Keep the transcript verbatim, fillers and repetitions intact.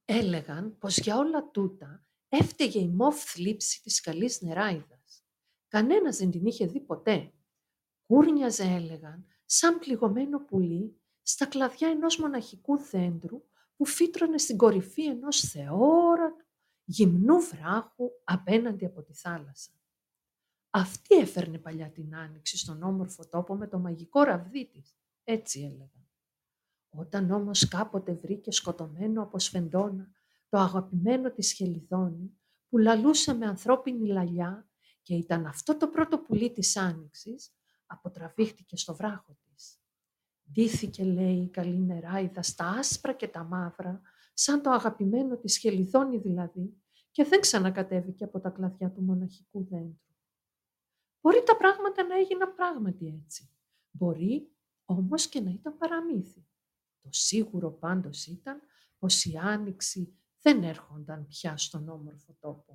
Έλεγαν πως για όλα τούτα έφταιγε η μοβ θλίψη της καλής νεράιδας. Κανένας δεν την είχε δει ποτέ. Κούρνιαζε, έλεγαν, σαν πληγωμένο πουλί στα κλαδιά ενός μοναχικού δέντρου που φύτρωνε στην κορυφή ενός θεόρατου γυμνού βράχου απέναντι από τη θάλασσα. Αυτή έφερνε παλιά την άνοιξη στον όμορφο τόπο με το μαγικό ραβδί της, έτσι έλεγαν. Όταν όμως κάποτε βρήκε σκοτωμένο από σφεντόνα το αγαπημένο της χελιδόνι που λαλούσε με ανθρώπινη λαλιά και ήταν αυτό το πρώτο πουλί της άνοιξης, αποτραβήχτηκε στο βράχο της. Ντύθηκε, λέει, η καλή νεράιδα στα άσπρα και τα μαύρα, σαν το αγαπημένο της χελιδόνι δηλαδή, και δεν ξανακατέβηκε από τα κλαδιά του μοναχικού δέντρου. Μπορεί τα πράγματα να έγιναν πράγματι έτσι. Μπορεί όμως και να ήταν παραμύθι. Το σίγουρο πάντως ήταν πως η άνοιξη δεν έρχονταν πια στον όμορφο τόπο.